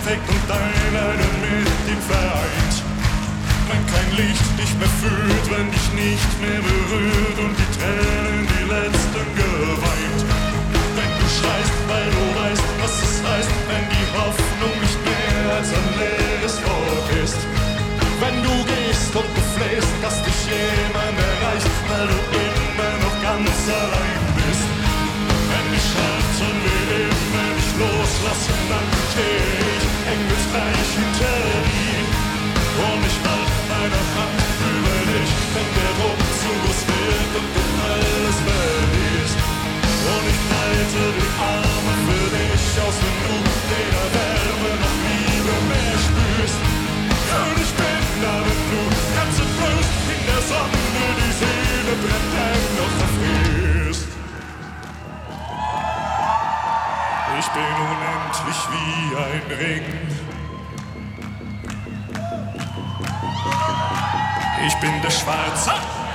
perfekt und deiner mit ihm vereint. Wenn kein Licht dich mehr fühlt, wenn dich nicht mehr berührt und die Tränen die letzten geweint. Wenn du schreist, weil du weißt, was es heißt, wenn die Hoffnung nicht mehr als ein leeres Wort ist. Wenn du gehst und du flehst, dass dich jemand erreicht, weil du immer noch ganz allein bist. Wenn die Schmerzen wie immer dich loslassen, dann steh ich engelsgleich hinter dir. Und ich halte meine Hand über dich, wenn der Druck zu groß wird und du alles verlierst. Und ich breite die Arme für dich aus, wenn du weder Wärme noch Liebe mehr spürst. Und ich bin da, wenn du ganz entblößt in der Sonne die Seele brennt, dennoch erfrierst. Ich bin unendlich wie ein Ring. Ich bin der Schwarze.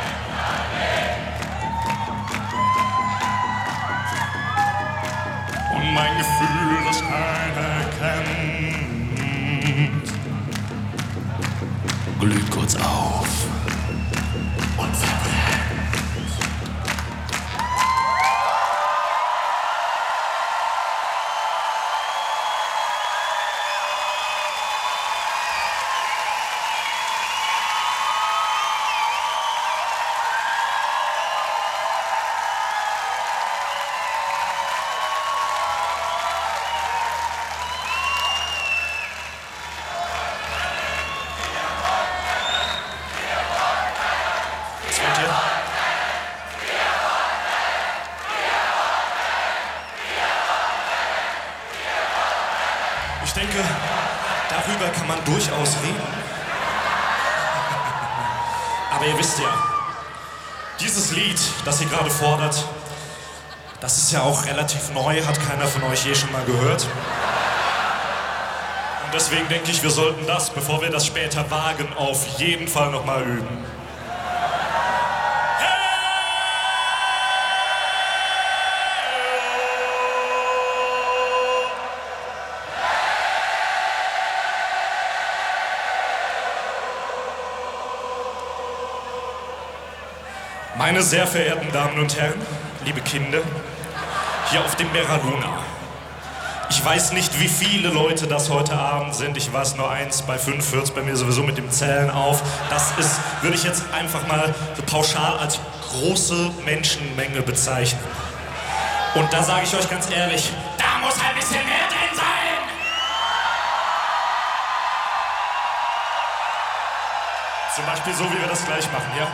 Und mein Gefühl, das keiner kennt, glüht kurz auf und verbrennt. Ich denke, darüber kann man durchaus reden. Aber ihr wisst ja, dieses Lied, das ihr gerade fordert, das ist ja auch relativ neu, hat keiner von euch je schon mal gehört. Und deswegen denke ich, wir sollten das, bevor wir das später wagen, auf jeden Fall noch mal üben. Meine sehr verehrten Damen und Herren, liebe Kinder, hier auf dem Mera Luna. Ich weiß nicht, wie viele Leute das heute Abend sind. Ich weiß nur eins, bei 5 hört es bei mir sowieso mit dem Zählen auf. Das ist, würde ich jetzt einfach mal so pauschal als große Menschenmenge bezeichnen. Und da sage ich euch ganz ehrlich, da muss ein bisschen mehr drin sein! Zum Beispiel so, wie wir das gleich machen, ja?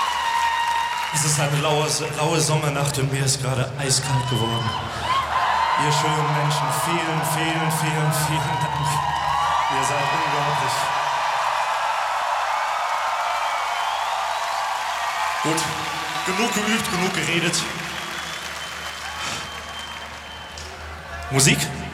Es ist eine laue Sommernacht und mir ist gerade eiskalt geworden. Ihr schönen Menschen, vielen, vielen, vielen, vielen Dank. Ihr seid unglaublich. Gut, genug geübt, genug geredet. Musik?